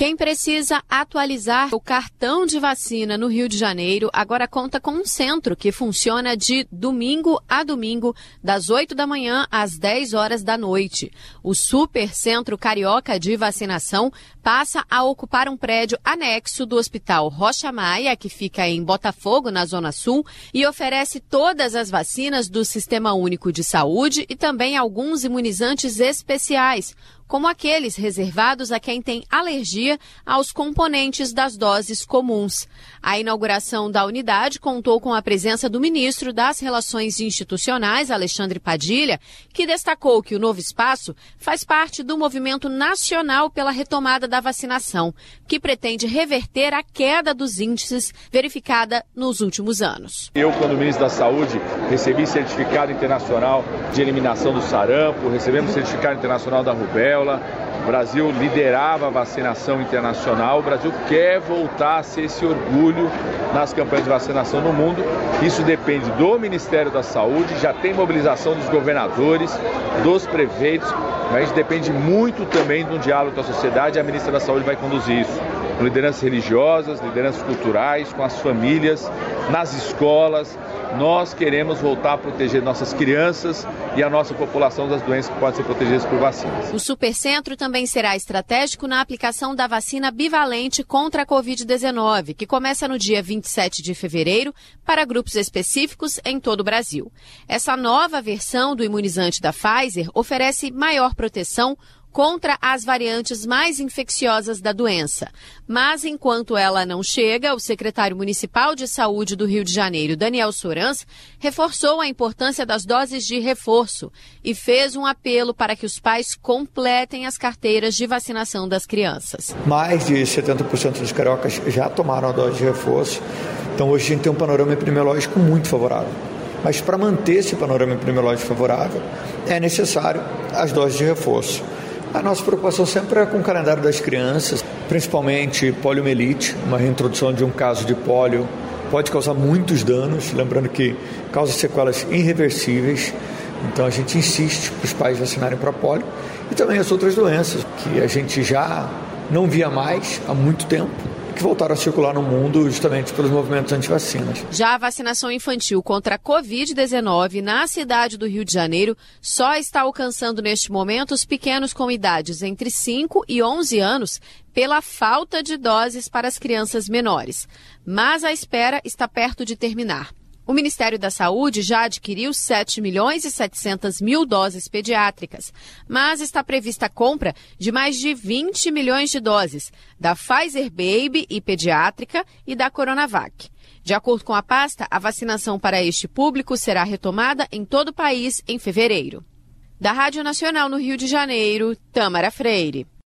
Quem precisa atualizar o cartão de vacina no Rio de Janeiro agora conta com um centro que funciona de domingo a domingo, das 8 da manhã às 10 horas da noite. O Super Centro Carioca de Vacinação passa a ocupar um prédio anexo do Hospital Rocha Maia, que fica em Botafogo, na Zona Sul, e oferece todas as vacinas do Sistema Único de Saúde e também alguns imunizantes especiais, como aqueles reservados a quem tem alergia aos componentes das doses comuns. A inauguração da unidade contou com a presença do ministro das Relações Institucionais, Alexandre Padilha, que destacou que o novo espaço faz parte do movimento nacional pela retomada da vacinação, que pretende reverter a queda dos índices verificada nos últimos anos. Eu, quando ministro da Saúde, recebi certificado internacional de eliminação do sarampo, recebemos certificado internacional da rubéola. O Brasil liderava a vacinação internacional. O Brasil quer voltar a ser esse orgulho nas campanhas de vacinação no mundo. Isso depende do Ministério da Saúde, já tem mobilização dos governadores, dos prefeitos, mas depende muito também de um diálogo com a sociedade. A ministra da Saúde vai conduzir isso, com lideranças religiosas, lideranças culturais, com as famílias, nas escolas. Nós queremos voltar a proteger nossas crianças e a nossa população das doenças que podem ser protegidas por vacinas. O Supercentro também será estratégico na aplicação da vacina bivalente contra a Covid-19, que começa no dia 27 de fevereiro para grupos específicos em todo o Brasil. Essa nova versão do imunizante da Pfizer oferece maior proteção contra as variantes mais infecciosas da doença. Mas, enquanto ela não chega, o secretário municipal de saúde do Rio de Janeiro, Daniel Sorans, reforçou a importância das doses de reforço e fez um apelo para que os pais completem as carteiras de vacinação das crianças. Mais de 70% dos cariocas já tomaram a dose de reforço, então hoje a gente tem um panorama epidemiológico muito favorável. Mas para manter esse panorama epidemiológico favorável, é necessário as doses de reforço. A nossa preocupação sempre é com o calendário das crianças, principalmente poliomielite. Uma reintrodução de um caso de pólio pode causar muitos danos, lembrando que causa sequelas irreversíveis. Então a gente insiste para os pais vacinarem para pólio e também as outras doenças que a gente já não via mais há muito tempo, que voltaram a circular no mundo justamente pelos movimentos antivacinas. Já a vacinação infantil contra a Covid-19 na cidade do Rio de Janeiro só está alcançando neste momento os pequenos com idades entre 5 e 11 anos pela falta de doses para as crianças menores. Mas a espera está perto de terminar. O Ministério da Saúde já adquiriu 7.700.000 doses pediátricas, mas está prevista a compra de mais de 20 milhões de doses da Pfizer Baby e pediátrica e da Coronavac. De acordo com a pasta, a vacinação para este público será retomada em todo o país em fevereiro. Da Rádio Nacional no Rio de Janeiro, Tâmara Freire.